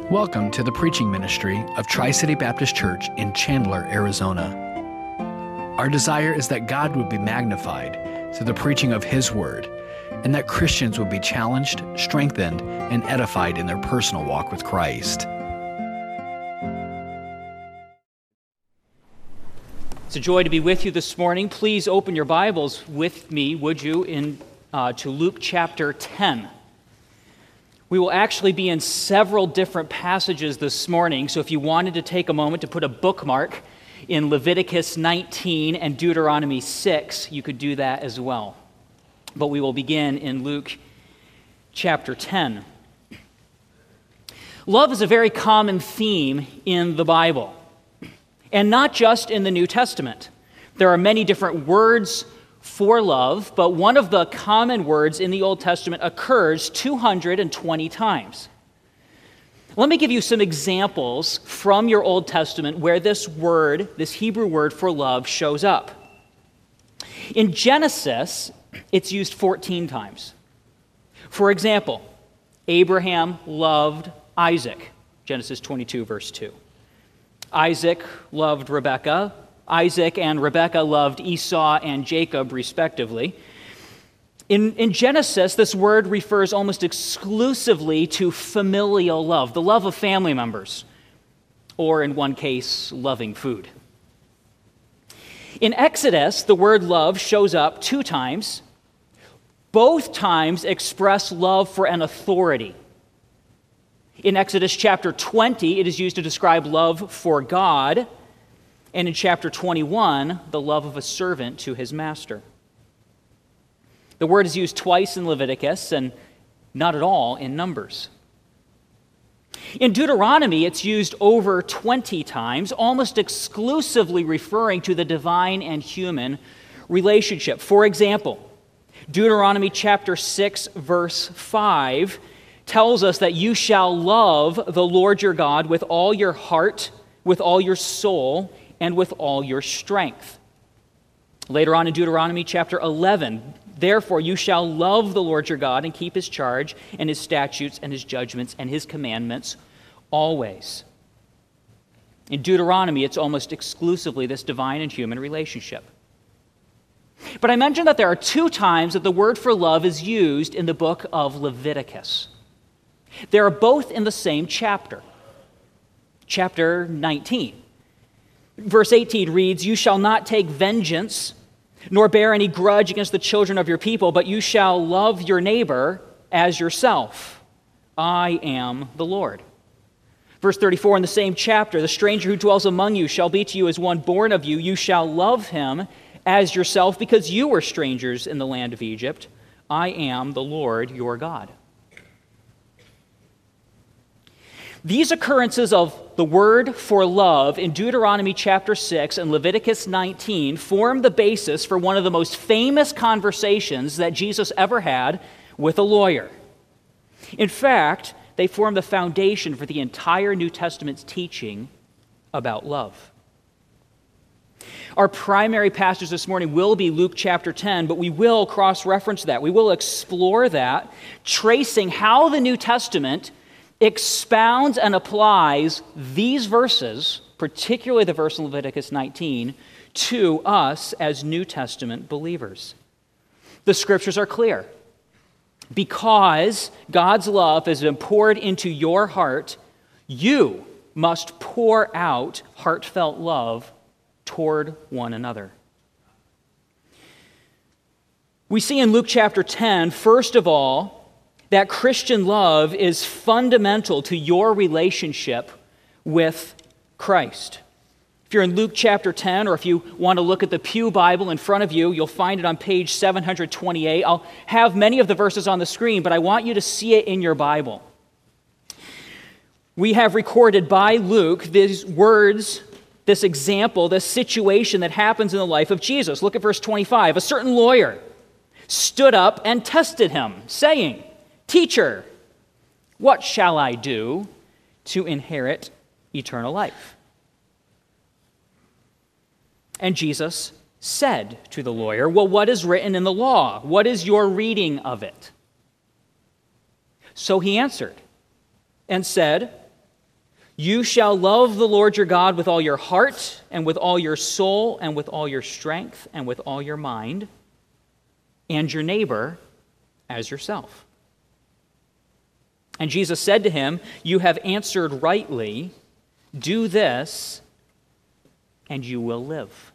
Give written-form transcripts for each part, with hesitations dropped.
Welcome to the preaching ministry of Tri-City Baptist Church in Chandler, Arizona. Our desire is that God would be magnified through the preaching of His Word, and that Christians would be challenged, strengthened, and edified in their personal walk with Christ. It's a joy to be with you this morning. Please open your Bibles with me, would you, to Luke chapter 10. We will actually be in several different passages this morning, so if you wanted to take a moment to put a bookmark in Leviticus 19 and Deuteronomy 6, you could do that as well. But we will begin in Luke chapter 10. Love is a very common theme in the Bible, and not just in the New Testament. There are many different words for love, but one of the common words in the Old Testament occurs 220 times. Let me give you some examples from your Old Testament where this word, this Hebrew word for love, shows up. In Genesis, it's used 14 times. For example, Abraham loved Isaac, Genesis 22, verse 2. Isaac loved Rebekah. Isaac and Rebekah loved Esau and Jacob, respectively. In Genesis, this word refers almost exclusively to familial love, the love of family members, or in one case, loving food. In Exodus, the word love shows up 2 times. Both times express love for an authority. In Exodus chapter 20, it is used to describe love for God. And in chapter 21, the love of a servant to his master. The word is used twice in Leviticus and not at all in Numbers. In Deuteronomy, it's used over 20 times, almost exclusively referring to the divine and human relationship. For example, Deuteronomy chapter 6, verse 5 tells us that you shall love the Lord your God with all your heart, with all your soul, and with all your strength. Later on in Deuteronomy chapter 11, therefore you shall love the Lord your God and keep his charge and his statutes and his judgments and his commandments always. In Deuteronomy, it's almost exclusively this divine and human relationship. But I mentioned that there are 2 times that the word for love is used in the book of Leviticus. They are both in the same chapter, chapter 19. Verse 18 reads, "You shall not take vengeance, nor bear any grudge against the children of your people, but you shall love your neighbor as yourself. I am the Lord." Verse 34 in the same chapter, "The stranger who dwells among you shall be to you as one born of you. You shall love him as yourself, because you were strangers in the land of Egypt. I am the Lord your God." These occurrences of the word for love in Deuteronomy chapter 6 and Leviticus 19 form the basis for one of the most famous conversations that Jesus ever had with a lawyer. In fact, they form the foundation for the entire New Testament's teaching about love. Our primary passage this morning will be Luke chapter 10, but we will cross-reference that. We will explore that, tracing how the New Testament expounds and applies these verses, particularly the verse in Leviticus 19, to us as New Testament believers. The scriptures are clear. Because God's love has been poured into your heart, you must pour out heartfelt love toward one another. We see in Luke chapter 10, first of all, that Christian love is fundamental to your relationship with Christ. If you're in Luke chapter 10, or if you want to look at the Pew Bible in front of you, you'll find it on page 728. I'll have many of the verses on the screen, but I want you to see it in your Bible. We have recorded by Luke these words, this example, this situation that happens in the life of Jesus. Look at verse 25. "A certain lawyer stood up and tested him, saying, 'Teacher, what shall I do to inherit eternal life?' And Jesus said to the lawyer, 'Well, what is written in the law? What is your reading of it?' So he answered and said, You shall love the Lord your God with all your heart and with all your soul and with all your strength and with all your mind, and your neighbor as yourself. And Jesus said to him, you have answered rightly. Do this, and you will live.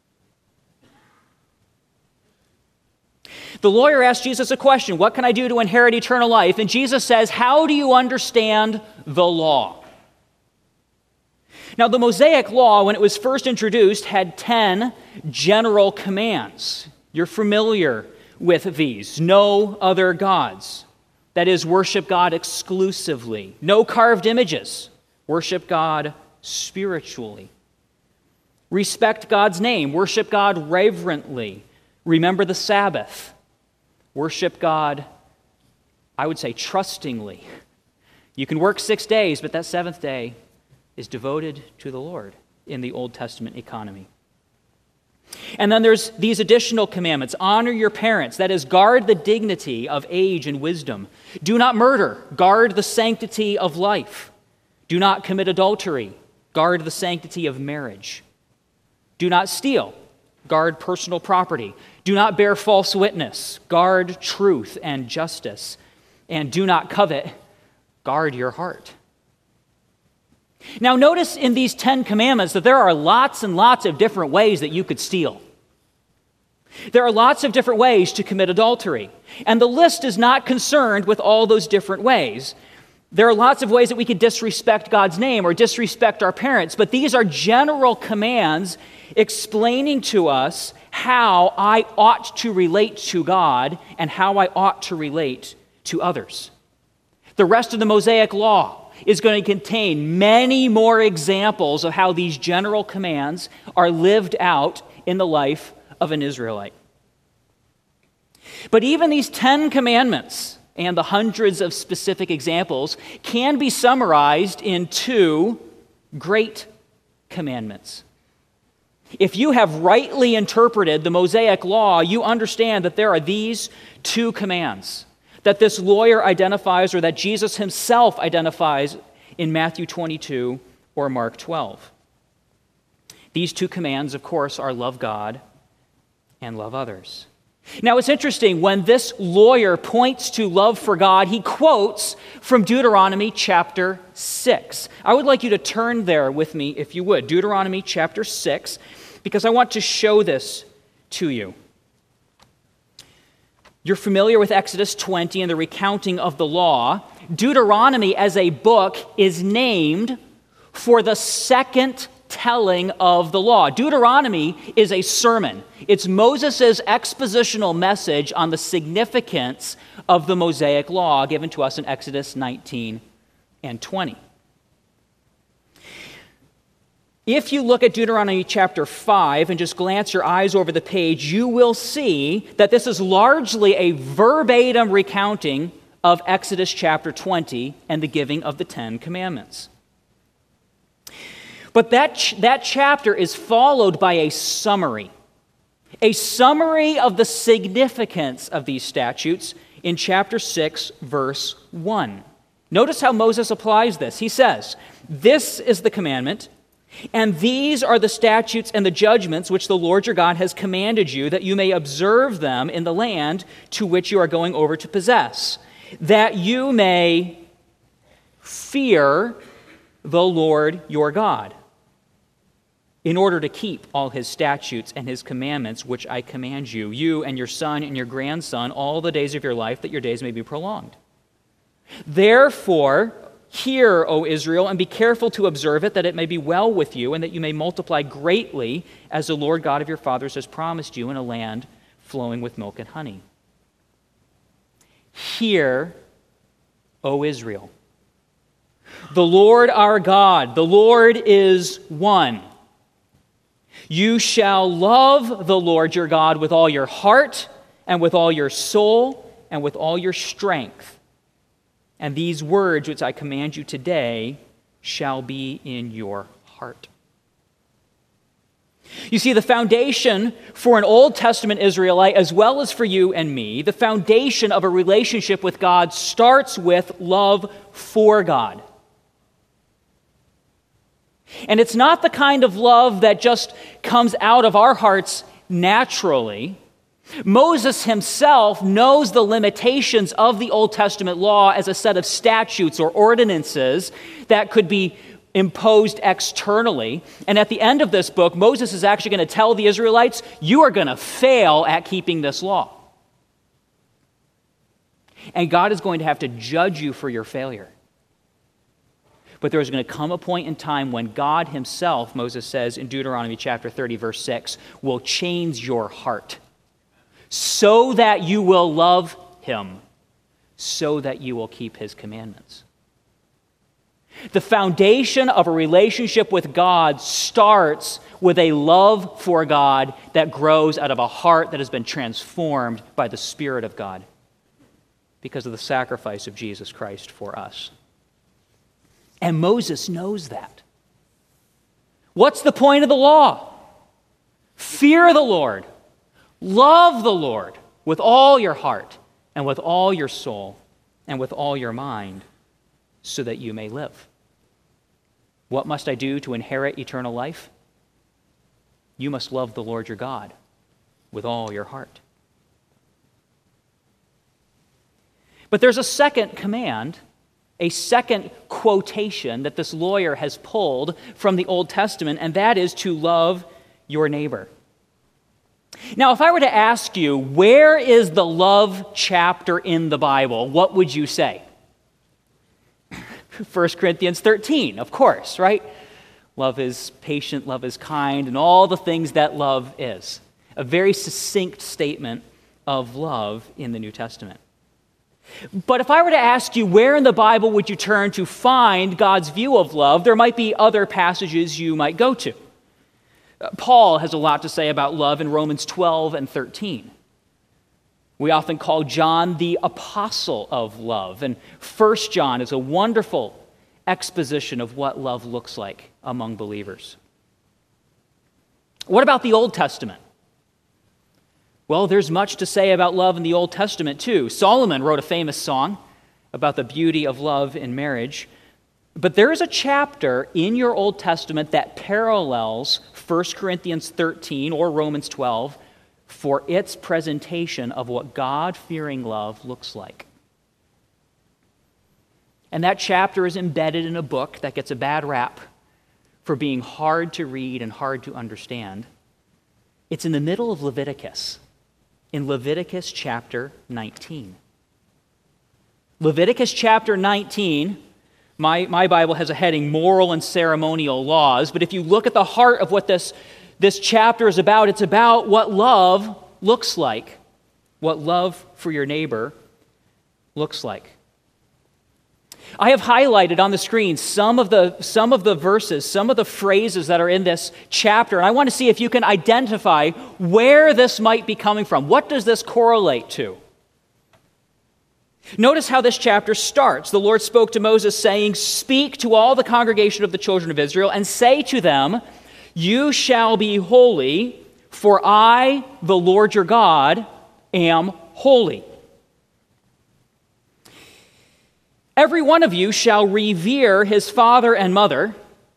The lawyer asked Jesus a question, what can I do to inherit eternal life? And Jesus says, how do you understand the law? Now, the Mosaic Law, when it was first introduced, had 10 general commands. You're familiar with these. No other gods. That is, worship God exclusively. No carved images. Worship God spiritually. Respect God's name. Worship God reverently. Remember the Sabbath. Worship God, I would say, trustingly. You can work 6 days, but that seventh day is devoted to the Lord in the Old Testament economy. And then there's these additional commandments. Honor your parents. That is, guard the dignity of age and wisdom. Do not murder. Guard the sanctity of life. Do not commit adultery. Guard the sanctity of marriage. Do not steal. Guard personal property. Do not bear false witness. Guard truth and justice. And do not covet. Guard your heart. Now, notice in these 10 commandments that there are lots and lots of different ways that you could steal. There are lots of different ways to commit adultery. And the list is not concerned with all those different ways. There are lots of ways that we could disrespect God's name or disrespect our parents, but these are general commands explaining to us how I ought to relate to God and how I ought to relate to others. The rest of the Mosaic Law is going to contain many more examples of how these general commands are lived out in the life of an Israelite. But even these 10 commandments and the hundreds of specific examples can be summarized in 2 great commandments. If you have rightly interpreted the Mosaic Law, you understand that there are these 2 commands that this lawyer identifies or that Jesus himself identifies in Matthew 22 or Mark 12. These 2 commands, of course, are love God and love others. Now, it's interesting, when this lawyer points to love for God, he quotes from Deuteronomy chapter 6. I would like you to turn there with me, if you would. Deuteronomy chapter 6, because I want to show this to you. You're familiar with Exodus 20 and the recounting of the law. Deuteronomy as a book is named for the second telling of the law. Deuteronomy is a sermon. It's Moses' expositional message on the significance of the Mosaic Law given to us in Exodus 19 and 20. If you look at Deuteronomy chapter 5 and just glance your eyes over the page, you will see that this is largely a verbatim recounting of Exodus chapter 20 and the giving of the 10 commandments. But that chapter is followed by a summary of the significance of these statutes in chapter 6, verse 1. Notice how Moses applies this. He says, "This is the commandment, and these are the statutes and the judgments which the Lord your God has commanded you, that you may observe them in the land to which you are going over to possess, that you may fear the Lord your God, in order to keep all his statutes and his commandments which I command you, you and your son and your grandson, all the days of your life, that your days may be prolonged. Therefore, hear, O Israel, and be careful to observe it, that it may be well with you, and that you may multiply greatly, as the Lord God of your fathers has promised you, in a land flowing with milk and honey. Hear, O Israel. The Lord our God, the Lord is one. You shall love the Lord your God with all your heart, and with all your soul, and with all your strength. And these words which I command you today shall be in your heart." You see, the foundation for an Old Testament Israelite, as well as for you and me, the foundation of a relationship with God starts with love for God. And it's not the kind of love that just comes out of our hearts naturally. Moses himself knows the limitations of the Old Testament law as a set of statutes or ordinances that could be imposed externally. And at the end of this book, Moses is actually going to tell the Israelites, you are going to fail at keeping this law. And God is going to have to judge you for your failure. But there is going to come a point in time when God himself, Moses says in Deuteronomy chapter 30, verse 6, will change your heart so that you will love him, so that you will keep his commandments. The foundation of a relationship with God starts with a love for God that grows out of a heart that has been transformed by the Spirit of God because of the sacrifice of Jesus Christ for us. And Moses knows that. What's the point of the law? Fear the Lord. Love the Lord with all your heart and with all your soul and with all your mind so that you may live. What must I do to inherit eternal life? You must love the Lord your God with all your heart. But there's a second command, a second quotation that this lawyer has pulled from the Old Testament, and that is to love your neighbor. Now, if I were to ask you, where is the love chapter in the Bible, what would you say? 1 Corinthians 13, of course, right? Love is patient, love is kind, and all the things that love is. A very succinct statement of love in the New Testament. But if I were to ask you, where in the Bible would you turn to find God's view of love, there might be other passages you might go to. Paul has a lot to say about love in Romans 12 and 13. We often call John the apostle of love, and 1 John is a wonderful exposition of what love looks like among believers. What about the Old Testament? Well, there's much to say about love in the Old Testament, too. Solomon wrote a famous song about the beauty of love in marriage. But there is a chapter in your Old Testament that parallels 1 Corinthians 13 or Romans 12 for its presentation of what God-fearing love looks like. And that chapter is embedded in a book that gets a bad rap for being hard to read and hard to understand. It's in the middle of Leviticus, in Leviticus chapter 19. Leviticus chapter 19, my Bible has a heading, Moral and Ceremonial Laws, but if you look at the heart of what this chapter is about, it's about what love looks like, what love for your neighbor looks like. I have highlighted on the screen some of the verses, some of the phrases that are in this chapter, and I want to see if you can identify where this might be coming from. What does this correlate to? Notice how this chapter starts. The Lord spoke to Moses, saying, "Speak to all the congregation of the children of Israel, and say to them, you shall be holy, for I, the Lord your God, am holy. Every one of you shall revere his father and mother,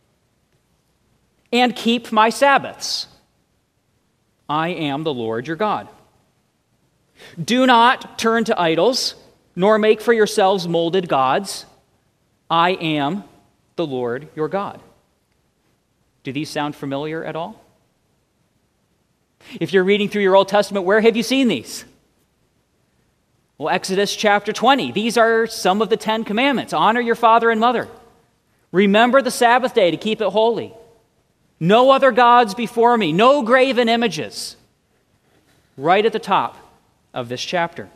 and keep my Sabbaths. I am the Lord your God. Do not turn to idols, nor make for yourselves molded gods. I am the Lord your God." Do these sound familiar at all? If you're reading through your Old Testament, where have you seen these? Well, Exodus chapter 20. These are some of the 10 commandments. Honor your father and mother. Remember the Sabbath day to keep it holy. No other gods before me. No graven images. Right at the top of this chapter.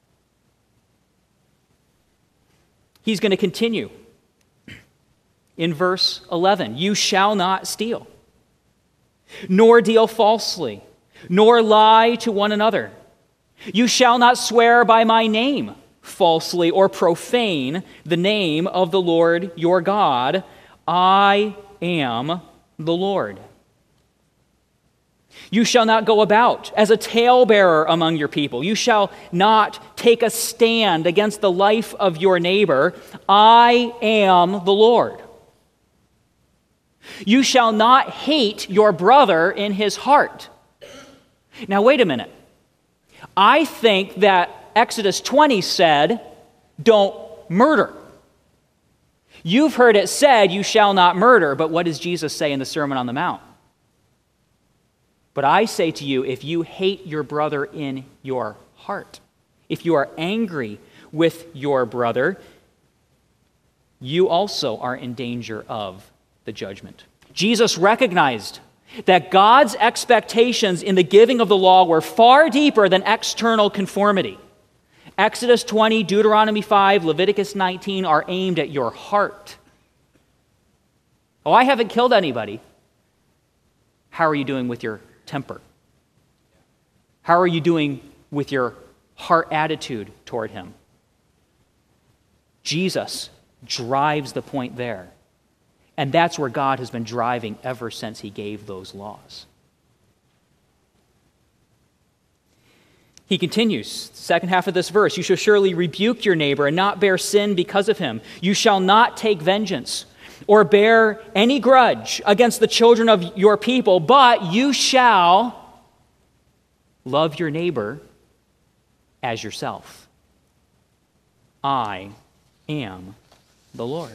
He's going to continue. In verse 11, you shall not steal, nor deal falsely, nor lie to one another. You shall not swear by my name falsely or profane the name of the Lord your God. I am the Lord. You shall not go about as a talebearer among your people. You shall not take a stand against the life of your neighbor. I am the Lord. You shall not hate your brother in his heart. Now, wait a minute. I think that Exodus 20 said, don't murder. You've heard it said, you shall not murder, but what does Jesus say in the Sermon on the Mount? But I say to you, if you hate your brother in your heart, if you are angry with your brother, you also are in danger of the judgment. Jesus recognized that God's expectations in the giving of the law were far deeper than external conformity. Exodus 20, Deuteronomy 5, Leviticus 19 are aimed at your heart. Oh, I haven't killed anybody. How are you doing with your temper? How are you doing with your heart attitude toward him? Jesus drives the point there. And that's where God has been driving ever since he gave those laws. He continues, the second half of this verse, you shall surely rebuke your neighbor and not bear sin because of him. You shall not take vengeance or bear any grudge against the children of your people, but you shall love your neighbor as yourself. I am the Lord.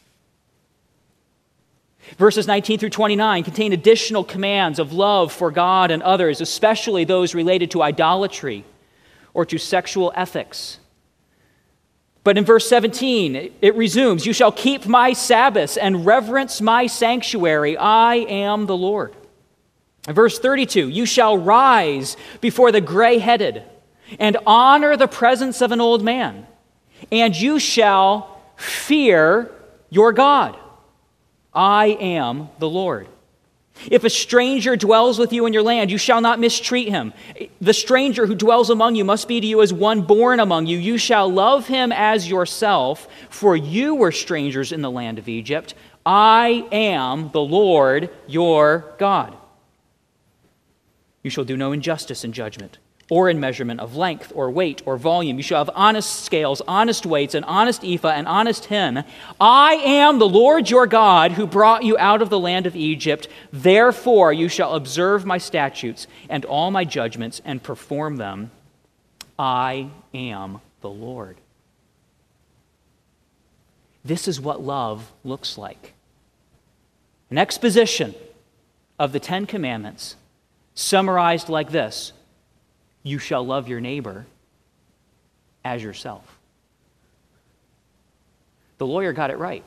Verses 19 through 29 contain additional commands of love for God and others, especially those related to idolatry or to sexual ethics. But in verse 17, it resumes, you shall keep my Sabbaths and reverence my sanctuary. I am the Lord. In verse 32, you shall rise before the gray-headed and honor the presence of an old man, and you shall fear your God. I am the Lord. If a stranger dwells with you in your land, you shall not mistreat him. The stranger who dwells among you must be to you as one born among you. You shall love him as yourself, for you were strangers in the land of Egypt. I am the Lord your God. You shall do no injustice in judgment, or in measurement of length, or weight, or volume. You shall have honest scales, honest weights, an honest ephah, an honest hin. I am the Lord your God who brought you out of the land of Egypt. Therefore you shall observe my statutes and all my judgments and perform them. I am the Lord. This is what love looks like. An exposition of the Ten Commandments summarized like this: you shall love your neighbor as yourself. The lawyer got it right.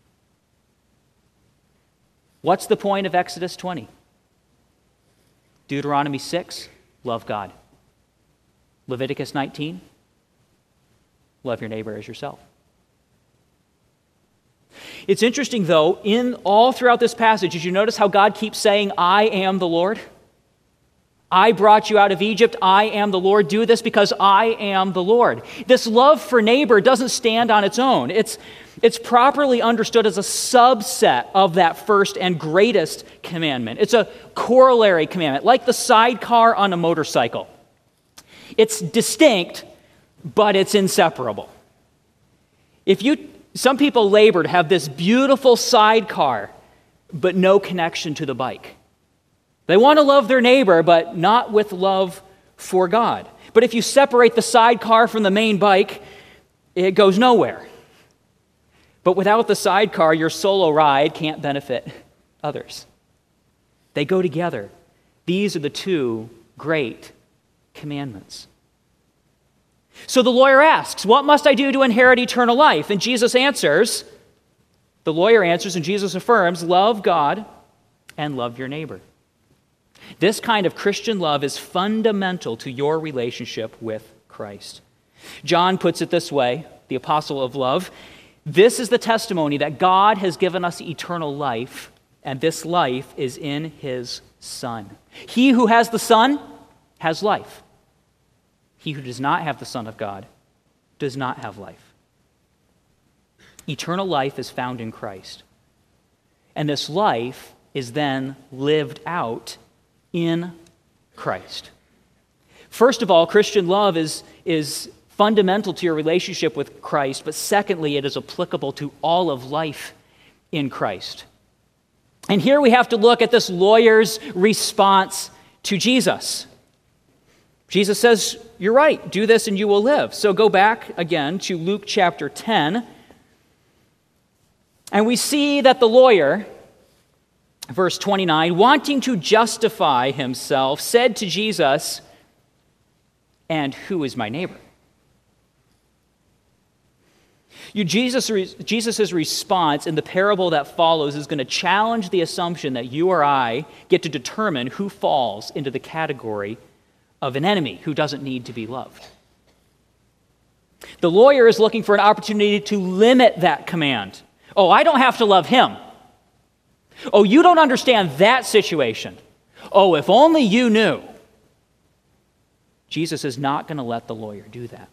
What's the point of Exodus 20? Deuteronomy 6, love God. Leviticus 19, love your neighbor as yourself. It's interesting, though, in all throughout this passage, did you notice how God keeps saying, I am the Lord? I brought you out of Egypt. I am the Lord. Do this because I am the Lord. This love for neighbor doesn't stand on its own. It's properly understood as a subset of that first and greatest commandment. It's a corollary commandment, like the sidecar on a motorcycle. It's distinct, but it's inseparable. Some people labor to have this beautiful sidecar, but no connection to the bike. They want to love their neighbor, but not with love for God. But if you separate the sidecar from the main bike, it goes nowhere. But without the sidecar, your solo ride can't benefit others. They go together. These are the two great commandments. So the lawyer asks, what must I do to inherit eternal life? And Jesus answers, the lawyer answers and Jesus affirms, love God and love your neighbor. This kind of Christian love is fundamental to your relationship with Christ. John puts it this way, the apostle of love, this is the testimony that God has given us eternal life, and this life is in his Son. He who has the Son has life. He who does not have the Son of God does not have life. Eternal life is found in Christ. And this life is then lived out in Christ. First of all, Christian love is fundamental to your relationship with Christ, but secondly, it is applicable to all of life in Christ. And here we have to look at this lawyer's response to Jesus. Jesus says, "You're right, do this and you will live." So go back again to Luke chapter 10. And we see that the lawyer, verse 29, wanting to justify himself, said to Jesus, "And who is my neighbor?" Jesus' response in the parable that follows is going to challenge the assumption that you or I get to determine who falls into the category of an enemy who doesn't need to be loved. The lawyer is looking for an opportunity to limit that command. Oh, I don't have to love him. Oh, you don't understand that situation. Oh, if only you knew. Jesus is not going to let the lawyer do that.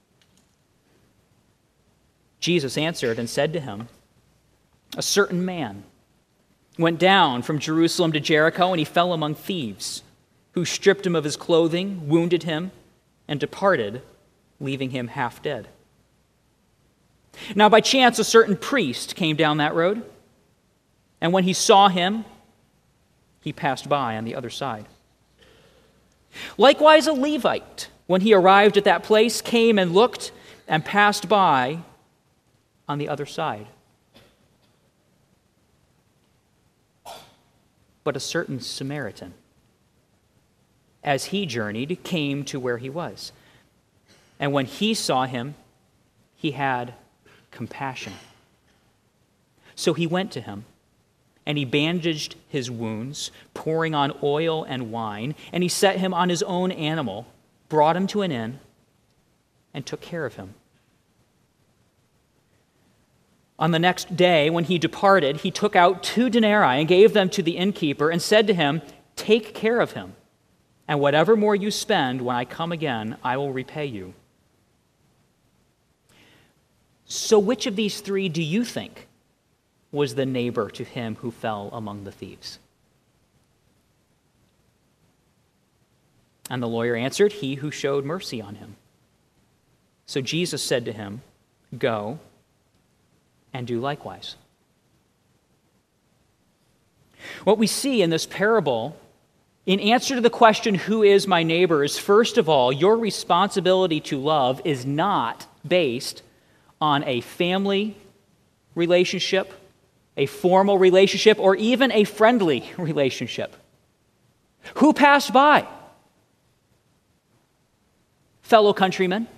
Jesus answered and said to him, "A certain man went down from Jerusalem to Jericho, and he fell among thieves, who stripped him of his clothing, wounded him, and departed, leaving him half dead. Now by chance a certain priest came down that road, and when he saw him, he passed by on the other side. Likewise a Levite, when he arrived at that place, came and looked and passed by on the other side. But a certain Samaritan, as he journeyed, came to where he was. And when he saw him, he had compassion. So he went to him, and he bandaged his wounds, pouring on oil and wine, and he set him on his own animal, brought him to an inn, and took care of him. On the next day, when he departed, he took out 2 denarii and gave them to the innkeeper and said to him, "Take care of him, and whatever more you spend, when I come again, I will repay you." So which of these 3 do you think was the neighbor to him who fell among the thieves? And the lawyer answered, "He who showed mercy on him." So Jesus said to him, "Go and do likewise." What we see in this parable, in answer to the question, "Who is my neighbor?" is, first of all, your responsibility to love is not based on a family relationship, a formal relationship, or even a friendly relationship. Who passed by? Fellow countrymen?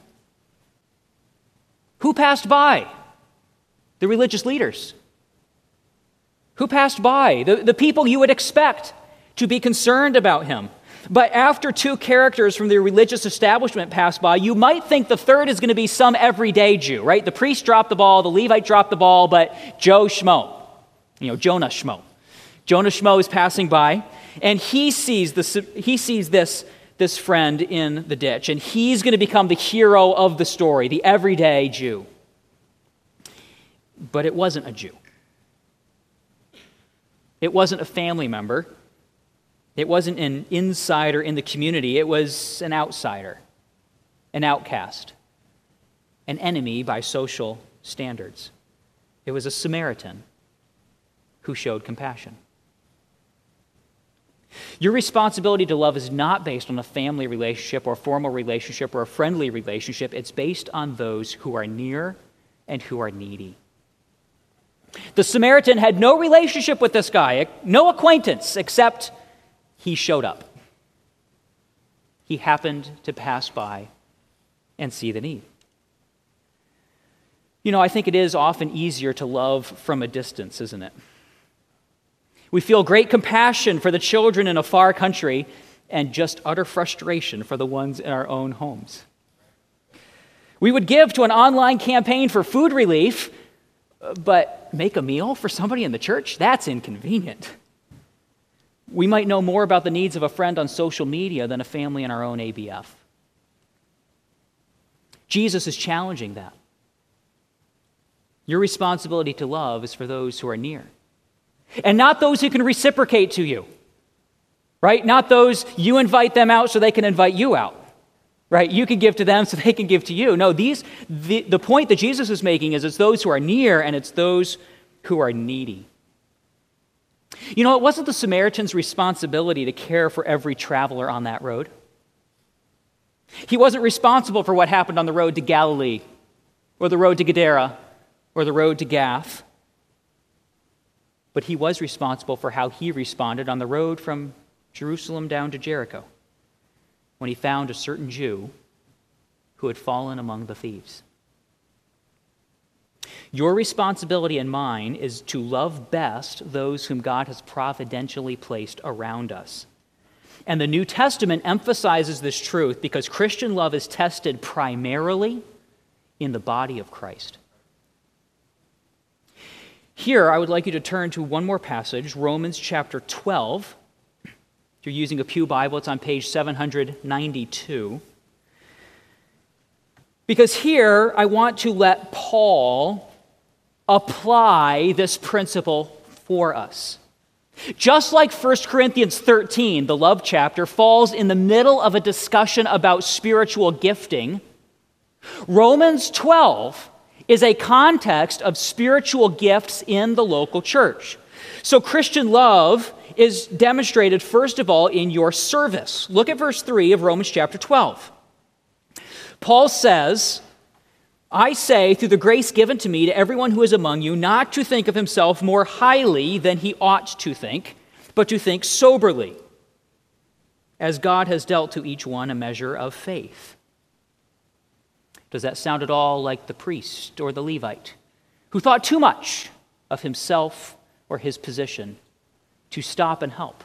Who passed by? The religious leaders. Who passed by? The people you would expect to be concerned about him. But after 2 characters from the religious establishment pass by, you might think the third is going to be some everyday Jew, right? The priest dropped the ball, the Levite dropped the ball, but Joe Schmo, Jonah Schmo. Jonah Schmo is passing by, and he sees this friend in the ditch, and he's going to become the hero of the story, the everyday Jew. But it wasn't a Jew. It wasn't a family member. It wasn't an insider in the community. It was an outsider, an outcast, an enemy by social standards. It was a Samaritan who showed compassion. Your responsibility to love is not based on a family relationship or a formal relationship or a friendly relationship. It's based on those who are near and who are needy. The Samaritan had no relationship with this guy, no acquaintance, except he showed up. He happened to pass by and see the need. I think it is often easier to love from a distance, isn't it? We feel great compassion for the children in a far country and just utter frustration for the ones in our own homes. We would give to an online campaign for food relief, but make a meal for somebody in the church? That's inconvenient. We might know more about the needs of a friend on social media than a family in our own ABF. Jesus is challenging that. Your responsibility to love is for those who are near, and not those who can reciprocate to you, right? Not those you invite them out so they can invite you out, right? You can give to them so they can give to you. No, the point that Jesus is making is it's those who are near and it's those who are needy. You know, it wasn't the Samaritan's responsibility to care for every traveler on that road. He wasn't responsible for what happened on the road to Galilee, or the road to Gadara, or the road to Gath. But he was responsible for how he responded on the road from Jerusalem down to Jericho, when he found a certain Jew who had fallen among the thieves. Your responsibility and mine is to love best those whom God has providentially placed around us. And the New Testament emphasizes this truth because Christian love is tested primarily in the body of Christ. Here, I would like you to turn to one more passage, Romans chapter 12. If you're using a Pew Bible, it's on page 792. Because here, I want to let Paul apply this principle for us. Just like 1 Corinthians 13, the love chapter, falls in the middle of a discussion about spiritual gifting, Romans 12 is a context of spiritual gifts in the local church. So Christian love is demonstrated, first of all, in your service. Look at verse 3 of Romans chapter 12. Paul says, I say, through the grace given to me, to everyone who is among you, not to think of himself more highly than he ought to think, but to think soberly, as God has dealt to each one a measure of faith. Does that sound at all like the priest or the Levite, who thought too much of himself or his position to stop and help?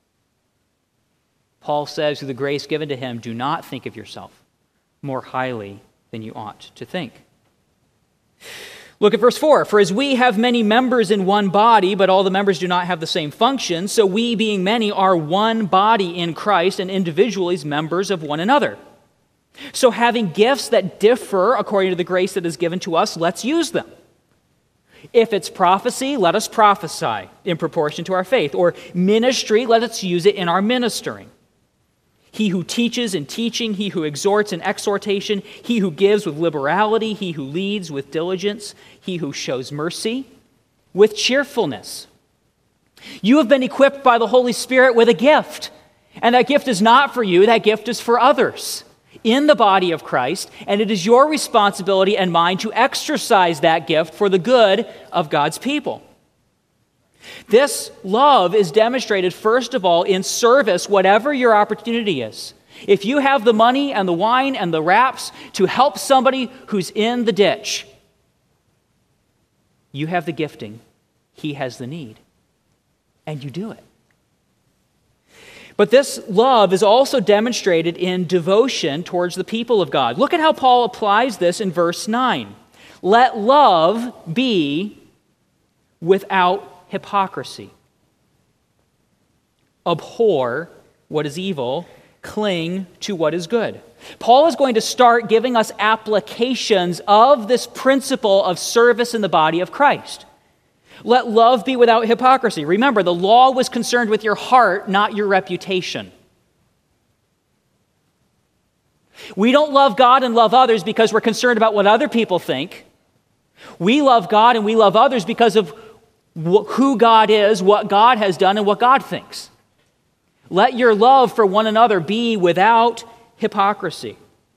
Paul says, through the grace given to him, do not think of yourself more highly than you ought to think. Look at verse 4. For as we have many members in one body, but all the members do not have the same function, so we, being many, are one body in Christ and individually members of one another. So having gifts that differ according to the grace that is given to us, let's use them. If it's prophecy, let us prophesy in proportion to our faith. Or ministry, let us use it in our ministering. He who teaches in teaching, he who exhorts in exhortation, he who gives with liberality, he who leads with diligence, he who shows mercy with cheerfulness. You have been equipped by the Holy Spirit with a gift, and that gift is not for you, that gift is for others in the body of Christ, and it is your responsibility and mine to exercise that gift for the good of God's people. This love is demonstrated, first of all, in service, whatever your opportunity is. If you have the money and the wine and the wraps to help somebody who's in the ditch, you have the gifting, he has the need, and you do it. But this love is also demonstrated in devotion towards the people of God. Look at how Paul applies this in verse 9. Let love be without hypocrisy. Abhor what is evil, cling to what is good. Paul is going to start giving us applications of this principle of service in the body of Christ. Let love be without hypocrisy. Remember, the law was concerned with your heart, not your reputation. We don't love God and love others because we're concerned about what other people think. We love God and we love others because of who God is, what God has done, and what God thinks. Let your love for one another be without hypocrisy.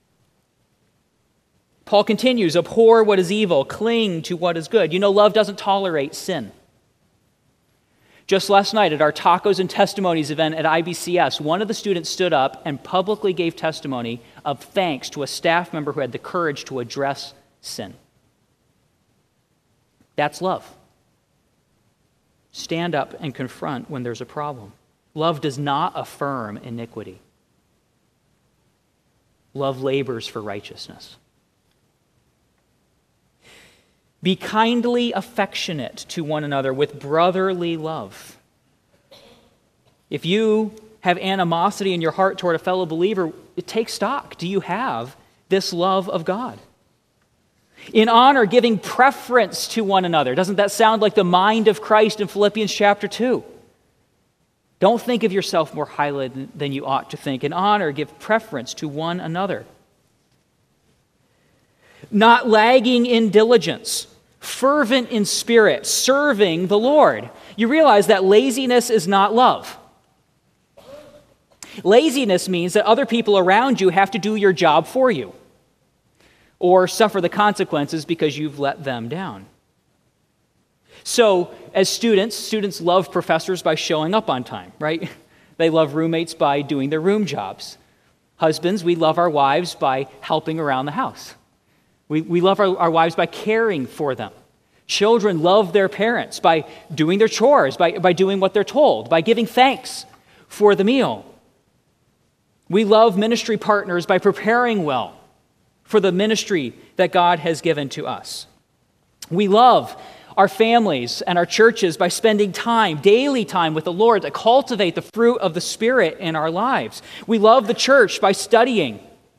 Paul continues, abhor what is evil, cling to what is good. You know, love doesn't tolerate sin. Just last night at our Tacos and Testimonies event at IBCS, one of the students stood up and publicly gave testimony of thanks to a staff member who had the courage to address sin. That's love. Stand up and confront when there's a problem. Love does not affirm iniquity. Love labors for righteousness. Be kindly affectionate to one another with brotherly love. If you have animosity in your heart toward a fellow believer, take stock. Do you have this love of God? In honor, giving preference to one another. Doesn't that sound like the mind of Christ in Philippians chapter 2? Don't think of yourself more highly than you ought to think. In honor, give preference to one another. Not lagging in diligence. fervent in spirit, serving the Lord. You realize that laziness is not love. Laziness means that other people around you have to do your job for you or suffer the consequences because you've let them down. So, as students love professors by showing up on time, right? They love roommates by doing their room jobs. Husbands, we love our wives by helping around the house. We love our wives by caring for them. Children love their parents by doing their chores, by doing what they're told, by giving thanks for the meal. We love ministry partners by preparing well for the ministry that God has given to us. We love our families and our churches by spending time, daily time with the Lord to cultivate the fruit of the Spirit in our lives. We love the church by studying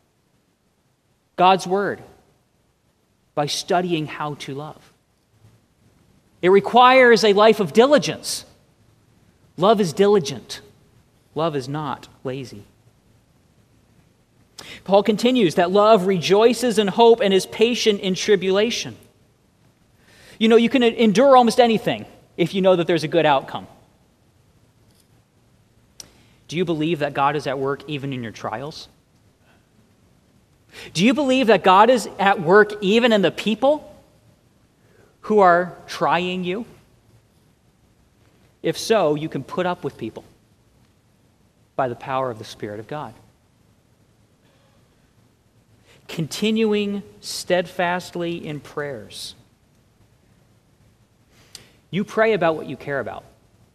God's Word, by studying how to love. It requires a life of diligence. Love is diligent. Love is not lazy. Paul continues that love rejoices in hope and is patient in tribulation. You know, you can endure almost anything if you know that there's a good outcome. Do you believe that God is at work even in your trials? Do you believe that God is at work even in the people who are trying you? If so, you can put up with people by the power of the Spirit of God. Continuing steadfastly in prayers. You pray about what you care about.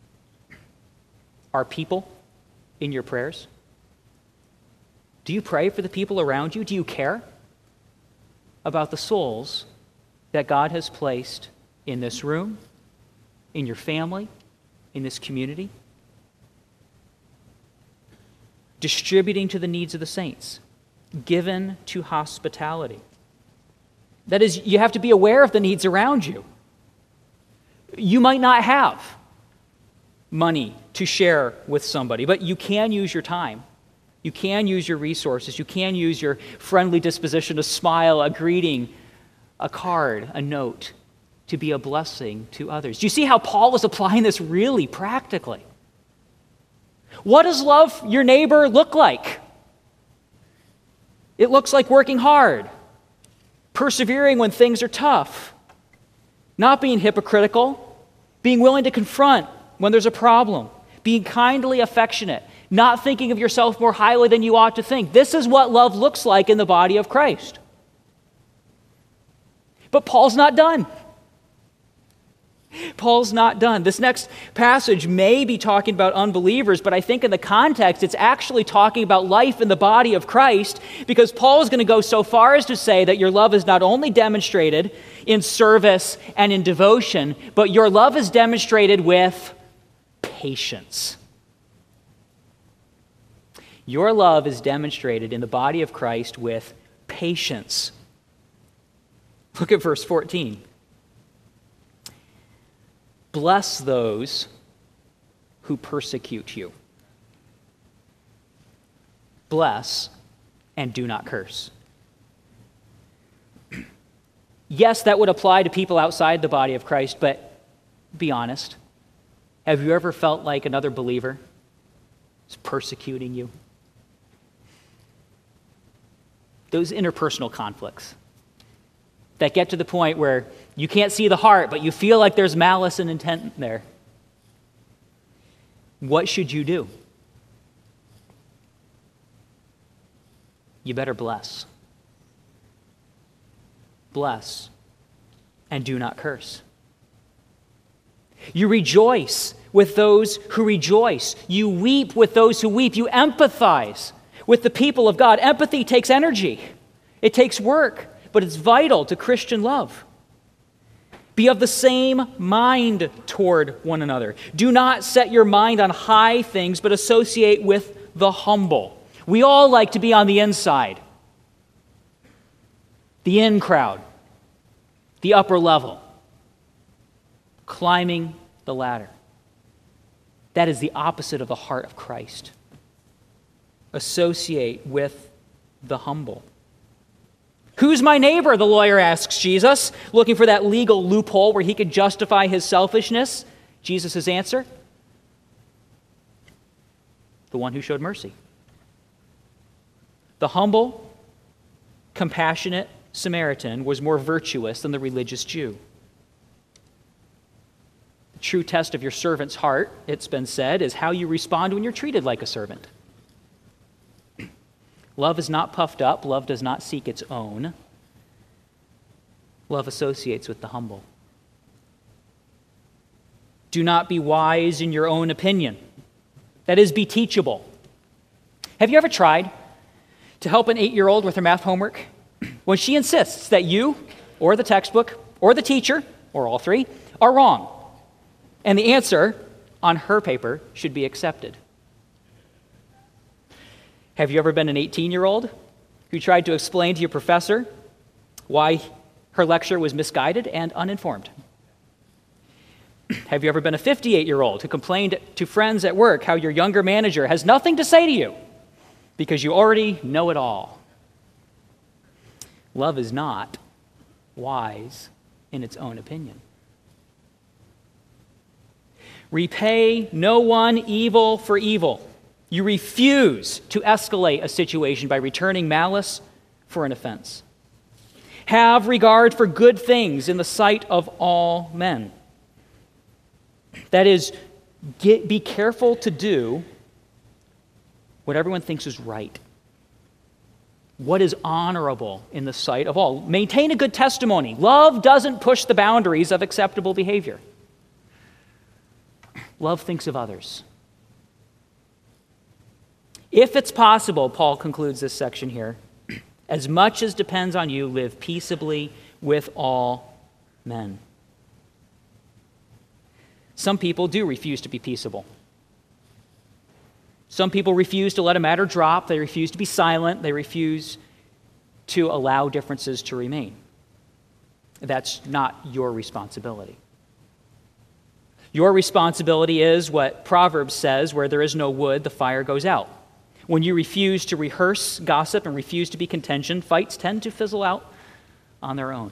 Are people in your prayers? Do you pray for the people around you? Do you care about the souls that God has placed in this room, in your family, in this community? Distributing to the needs of the saints. Given to hospitality. That is, you have to be aware of the needs around you. You might not have money to share with somebody, but you can use your time. You can use your resources. You can use your friendly disposition, a smile, a greeting, a card, a note, to be a blessing to others. Do you see how Paul is applying this really practically? What does love your neighbor look like? It looks like working hard, persevering when things are tough, not being hypocritical, being willing to confront when there's a problem, being kindly affectionate, not thinking of yourself more highly than you ought to think. This is what love looks like in the body of Christ. But Paul's not done. Paul's not done. This next passage may be talking about unbelievers, but I think in the context, it's actually talking about life in the body of Christ, because Paul is going to go so far as to say that your love is not only demonstrated in service and in devotion, but your love is demonstrated with patience. Your love is demonstrated in the body of Christ with patience. Look at verse 14. Bless those who persecute you. Bless and do not curse. Yes, that would apply to people outside the body of Christ, but be honest. Have you ever felt like another believer is persecuting you? Those interpersonal conflicts that get to the point where you can't see the heart, but you feel like there's malice and intent there. What should you do? You better bless. Bless and do not curse. You rejoice with those who rejoice. You weep with those who weep. You empathize with the people of God. Empathy takes energy. It takes work, but it's vital to Christian love. Be of the same mind toward one another. Do not set your mind on high things, but associate with the humble. We all like to be on the inside, the in crowd, the upper level, climbing the ladder. That is the opposite of the heart of Christ. Associate with the humble. Who's my neighbor, the lawyer asks Jesus, looking for that legal loophole where he could justify his selfishness. Jesus' answer, the one who showed mercy. The humble, compassionate Samaritan was more virtuous than the religious Jew. The true test of your servant's heart, it's been said, is how you respond when you're treated like a servant. Love is not puffed up. Love does not seek its own. Love associates with the humble. Do not be wise in your own opinion. That is, be teachable. Have you ever tried to help an 8-year-old with her math homework when she insists that you, or the textbook, or the teacher, or all three, are wrong, and the answer on her paper should be accepted? Have you ever been an 18-year-old who tried to explain to your professor why her lecture was misguided and uninformed? Have you ever been a 58-year-old who complained to friends at work how your younger manager has nothing to say to you because you already know it all? Love is not wise in its own opinion. Repay no one evil for evil. You refuse to escalate a situation by returning malice for an offense. Have regard for good things in the sight of all men. That is, be careful to do what everyone thinks is right, what is honorable in the sight of all. Maintain a good testimony. Love doesn't push the boundaries of acceptable behavior. Love thinks of others. If it's possible, Paul concludes this section here, as much as depends on you, live peaceably with all men. Some people do refuse to be peaceable. Some people refuse to let a matter drop. They refuse to be silent. They refuse to allow differences to remain. That's not your responsibility. Your responsibility is what Proverbs says, where there is no wood, the fire goes out. When you refuse to rehearse gossip and refuse to be contention, fights tend to fizzle out on their own.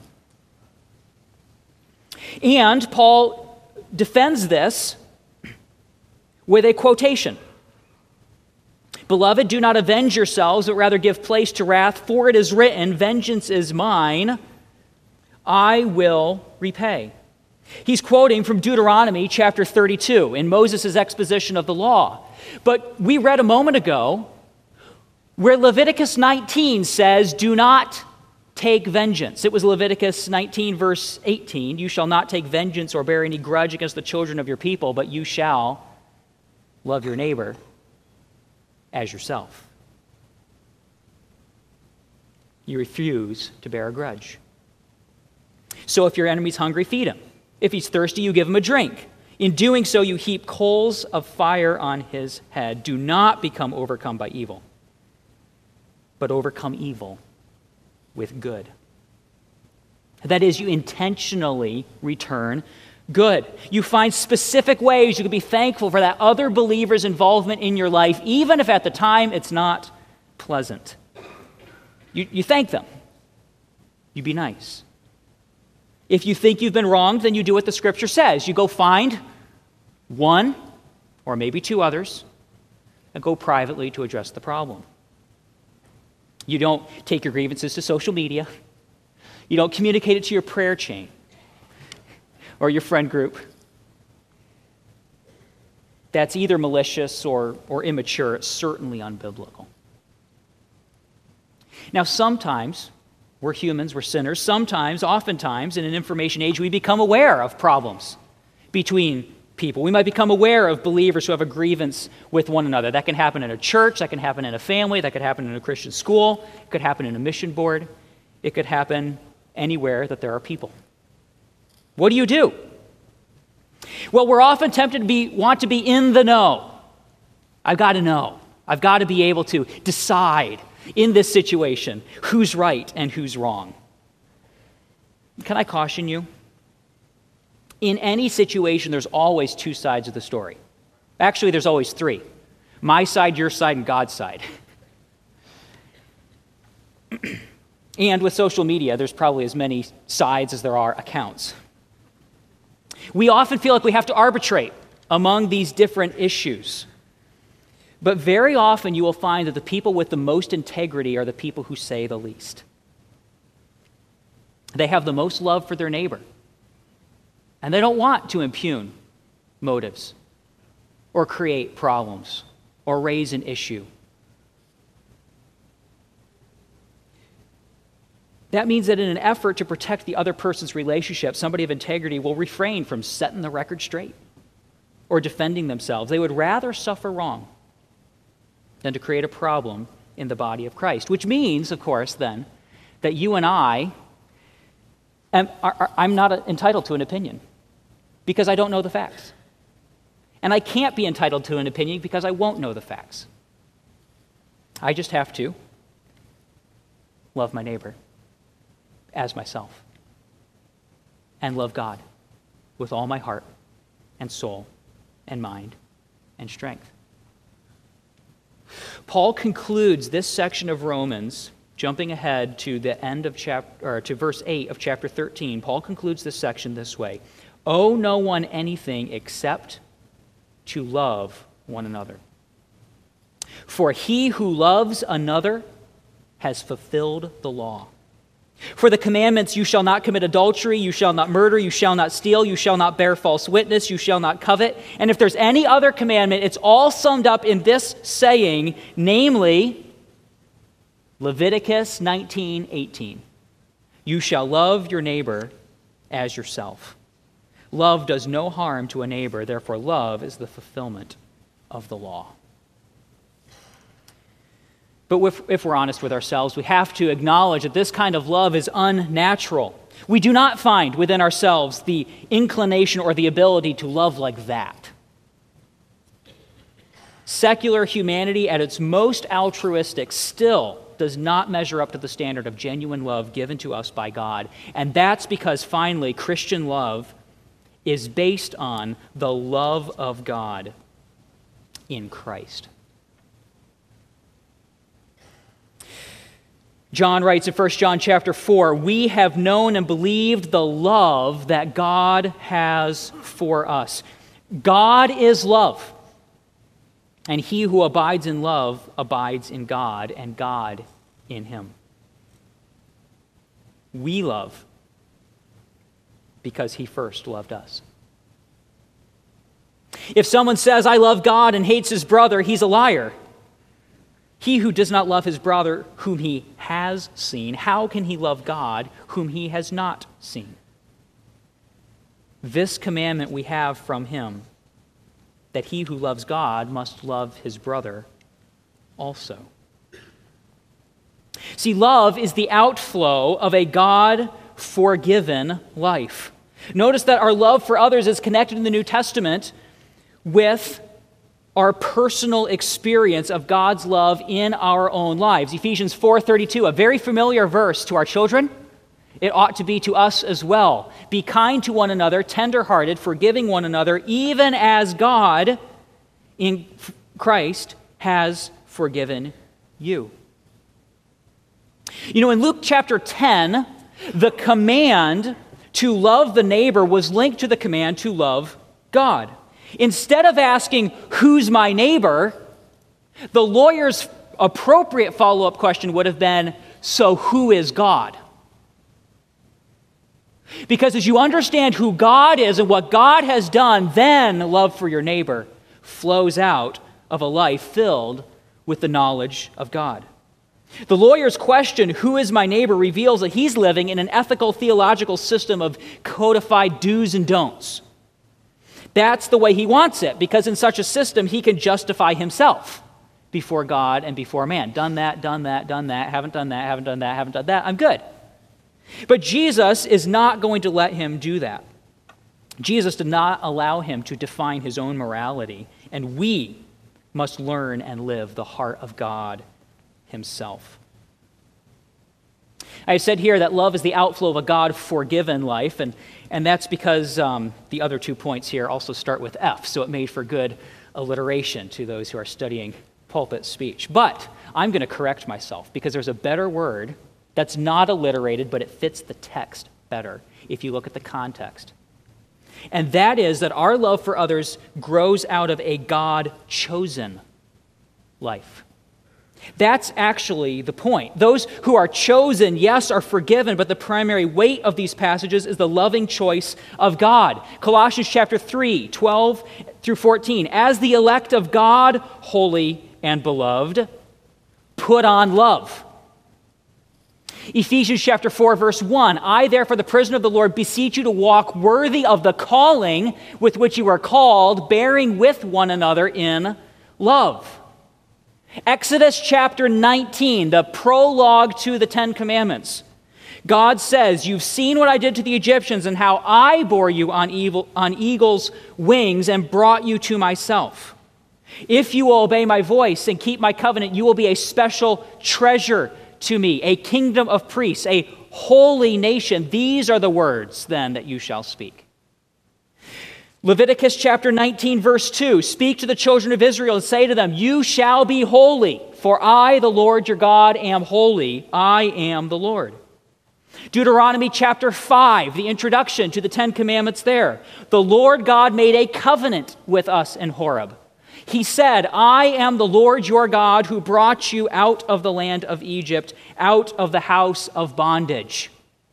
And Paul defends this with a quotation. Beloved, do not avenge yourselves, but rather give place to wrath, for it is written, vengeance is mine, I will repay. He's quoting from Deuteronomy chapter 32 in Moses' exposition of the law. But we read a moment ago where Leviticus 19 says, do not take vengeance. It was Leviticus 19, verse 18. You shall not take vengeance or bear any grudge against the children of your people, but you shall love your neighbor as yourself. You refuse to bear a grudge. So if your enemy's hungry, feed him. If he's thirsty, you give him a drink. In doing so, you heap coals of fire on his head. Do not become overcome by evil, but overcome evil with good. That is, you intentionally return good. You find specific ways you can be thankful for that other believer's involvement in your life, even if at the time it's not pleasant. You thank them. You be nice. If you think you've been wronged, then you do what the Scripture says. You go find one or maybe two others and go privately to address the problem. You don't take your grievances to social media. You don't communicate it to your prayer chain or your friend group. That's either malicious or immature. It's certainly unbiblical. Now, sometimes we're humans, we're sinners. Sometimes, oftentimes, in an information age, we become aware of problems between people. We might become aware of believers who have a grievance with one another. That can happen in a church, that can happen in a family, that could happen in a Christian school, it could happen in a mission board, it could happen anywhere that there are people. What do? Well, we're often tempted to want to be in the know. I've got to know. I've got to be able to decide in this situation who's right and who's wrong. Can I caution you? In any situation, there's always two sides of the story. Actually, there's always three. My side, your side, and God's side. And with social media, there's probably as many sides as there are accounts. We often feel like we have to arbitrate among these different issues. But very often you will find that the people with the most integrity are the people who say the least. They have the most love for their neighbor. And they don't want to impugn motives or create problems or raise an issue. That means that in an effort to protect the other person's relationship, somebody of integrity will refrain from setting the record straight or defending themselves. They would rather suffer wrong than to create a problem in the body of Christ, which means, of course, then, that you and I'm not entitled to an opinion because I don't know the facts. And I can't be entitled to an opinion because I won't know the facts. I just have to love my neighbor as myself and love God with all my heart and soul and mind and strength. Paul concludes this section of Romans, jumping ahead to the end of to verse 8 of chapter 13. Paul concludes this section this way: "Owe no one anything except to love one another. For he who loves another has fulfilled the law. For the commandments, you shall not commit adultery, you shall not murder, you shall not steal, you shall not bear false witness, you shall not covet." And if there's any other commandment, it's all summed up in this saying, namely, Leviticus 19:18. "You shall love your neighbor as yourself." Love does no harm to a neighbor, therefore love is the fulfillment of the law. But if we're honest with ourselves, we have to acknowledge that this kind of love is unnatural. We do not find within ourselves the inclination or the ability to love like that. Secular humanity at its most altruistic still does not measure up to the standard of genuine love given to us by God. And that's because, finally, Christian love is based on the love of God in Christ. John writes in 1 John chapter 4, "We have known and believed the love that God has for us." God is love, and he who abides in love abides in God, and God in him. We love because he first loved us. If someone says, "I love God," and hates his brother, he's a liar. He who does not love his brother whom he has seen, how can he love God whom he has not seen? This commandment we have from him, that he who loves God must love his brother also. See, love is the outflow of a God-forgiven life. Notice that our love for others is connected in the New Testament with our personal experience of God's love in our own lives. Ephesians 4:32, a very familiar verse to our children. It ought to be to us as well. "Be kind to one another, tender-hearted, forgiving one another, even as God in Christ has forgiven you." You know, in Luke chapter 10, the command to love the neighbor was linked to the command to love God. Instead of asking, "Who's my neighbor?" the lawyer's appropriate follow-up question would have been, "So who is God?" Because as you understand who God is and what God has done, then love for your neighbor flows out of a life filled with the knowledge of God. The lawyer's question, "Who is my neighbor?" reveals that he's living in an ethical theological system of codified do's and don'ts. That's the way he wants it, because in such a system, he can justify himself before God and before man. Done that, done that, done that, haven't done that, haven't done that, haven't done that, I'm good. But Jesus is not going to let him do that. Jesus did not allow him to define his own morality, and we must learn and live the heart of God himself. I said here that love is the outflow of a God-forgiven life, and that's because the other 2 points here also start with F, so it made for good alliteration to those who are studying pulpit speech. But I'm going to correct myself, because there's a better word that's not alliterated, but it fits the text better if you look at the context. And that is that our love for others grows out of a God-chosen life. That's actually the point. Those who are chosen, yes, are forgiven, but the primary weight of these passages is the loving choice of God. Colossians chapter 3, 12 through 14. As the elect of God, holy and beloved, put on love. Ephesians chapter 4, verse 1. I, therefore, the prisoner of the Lord, beseech you to walk worthy of the calling with which you are called, bearing with one another in love. Exodus chapter 19, the prologue to the Ten Commandments. God says, you've seen what I did to the Egyptians and how I bore you on eagle's wings and brought you to myself. If you will obey my voice and keep my covenant, you will be a special treasure to me, a kingdom of priests, a holy nation. These are the words, then, that you shall speak. Leviticus chapter 19, verse 2, speak to the children of Israel and say to them, you shall be holy, for I, the Lord your God, am holy. I am the Lord. Deuteronomy chapter 5, the introduction to the Ten Commandments there. The Lord God made a covenant with us in Horeb. He said, I am the Lord your God who brought you out of the land of Egypt, out of the house of bondage.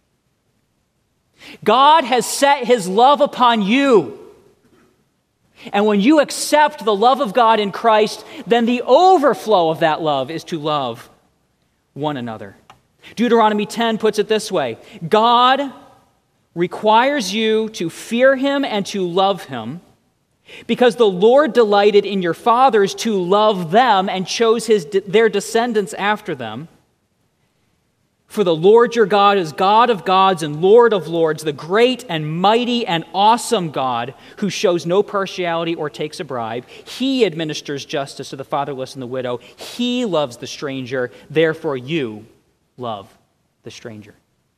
God has set his love upon you. And when you accept the love of God in Christ, then the overflow of that love is to love one another. Deuteronomy 10 puts it this way: God requires you to fear him and to love him, because the Lord delighted in your fathers to love them and chose their descendants after them. For the Lord your God is God of gods and Lord of lords, the great and mighty and awesome God who shows no partiality or takes a bribe. He administers justice to the fatherless and the widow. He loves the stranger. Therefore you love the stranger.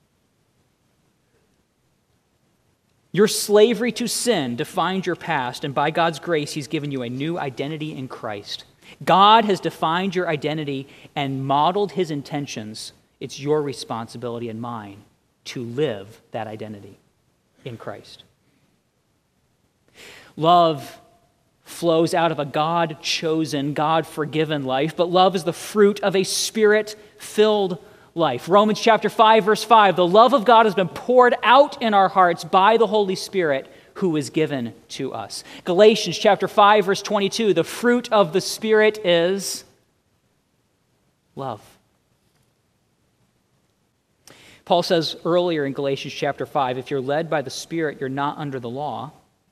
Your slavery to sin defined your past, and by God's grace, he's given you a new identity in Christ. God has defined your identity and modeled his intentions. It's your responsibility and mine to live that identity in Christ. Love flows out of a God-chosen, God-forgiven life, but love is the fruit of a Spirit-filled life. Romans chapter 5, verse 5, the love of God has been poured out in our hearts by the Holy Spirit who is given to us. Galatians chapter 5, verse 22, the fruit of the Spirit is love. Paul says earlier in Galatians chapter 5, if you're led by the Spirit, you're not under the law.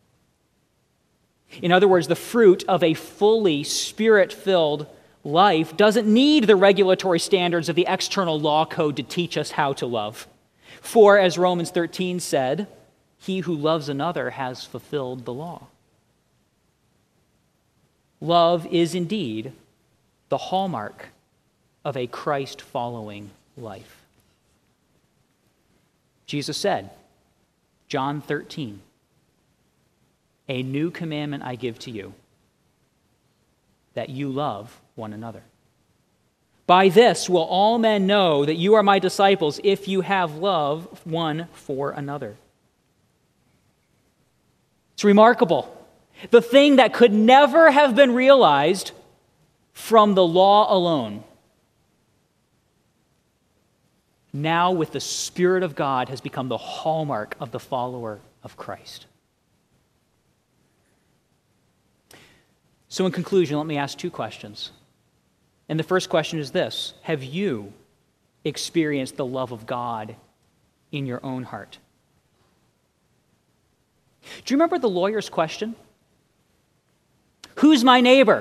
In other words, the fruit of a fully Spirit-filled life doesn't need the regulatory standards of the external law code to teach us how to love. For, as Romans 13 said, he who loves another has fulfilled the law. Love is indeed the hallmark of a Christ-following life. Jesus said, John 13, a new commandment I give to you, that you love one another. By this will all men know that you are my disciples, if you have love one for another. It's remarkable. The thing that could never have been realized from the law alone, now with the Spirit of God has become the hallmark of the follower of Christ. So in conclusion, let me ask two questions. And the first question is this: have you experienced the love of God in your own heart? Do you remember the lawyer's question? Who's my neighbor?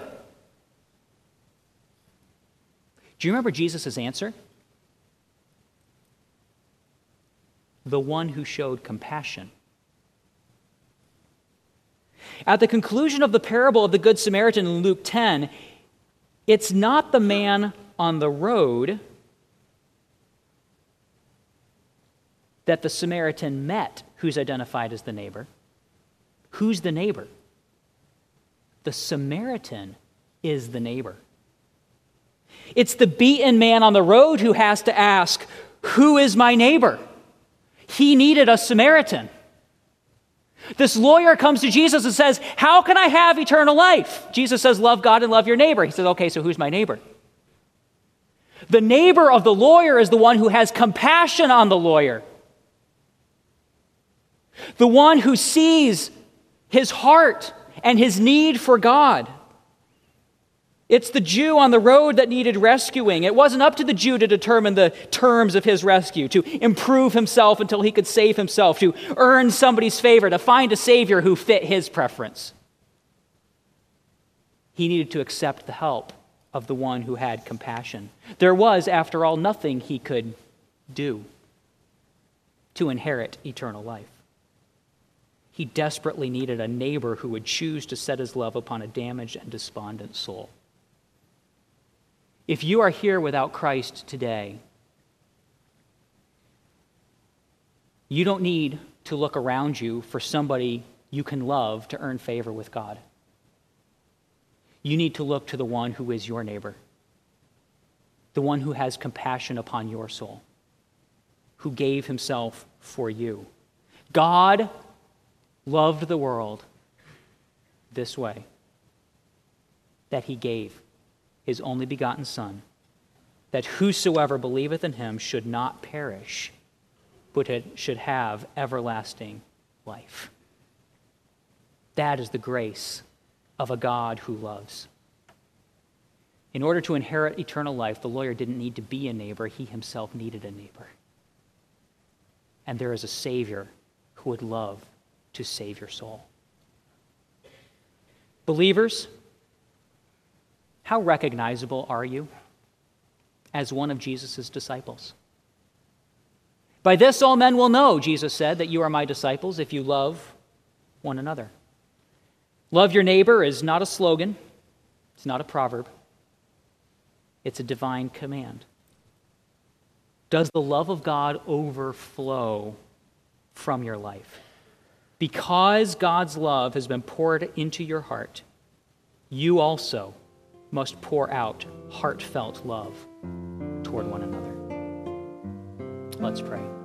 Do you remember Jesus' answer? The one who showed compassion. At the conclusion of the parable of the Good Samaritan in Luke 10, it's not the man on the road that the Samaritan met who's identified as the neighbor. Who's the neighbor? The Samaritan is the neighbor. It's the beaten man on the road who has to ask, Who is my neighbor? He needed a Samaritan. This lawyer comes to Jesus and says, how can I have eternal life? Jesus says, love God and love your neighbor. He says, okay, so who's my neighbor? The neighbor of the lawyer is the one who has compassion on the lawyer. The one who sees his heart and his need for God. It's the Jew on the road that needed rescuing. It wasn't up to the Jew to determine the terms of his rescue, to improve himself until he could save himself, to earn somebody's favor, to find a Savior who fit his preference. He needed to accept the help of the one who had compassion. There was, after all, nothing he could do to inherit eternal life. He desperately needed a neighbor who would choose to set his love upon a damaged and despondent soul. If you are here without Christ today, you don't need to look around you for somebody you can love to earn favor with God. You need to look to the one who is your neighbor, the one who has compassion upon your soul, who gave himself for you. God loved the world this way, that he gave his only begotten Son, that whosoever believeth in him should not perish, but should have everlasting life. That is the grace of a God who loves. In order to inherit eternal life, the lawyer didn't need to be a neighbor. He himself needed a neighbor. And there is a Savior who would love to save your soul. Believers, how recognizable are you as one of Jesus' disciples? By this all men will know, Jesus said, that you are my disciples if you love one another. Love your neighbor is not a slogan. It's not a proverb. It's a divine command. Does the love of God overflow from your life? Because God's love has been poured into your heart, you also must pour out heartfelt love toward one another. Let's pray.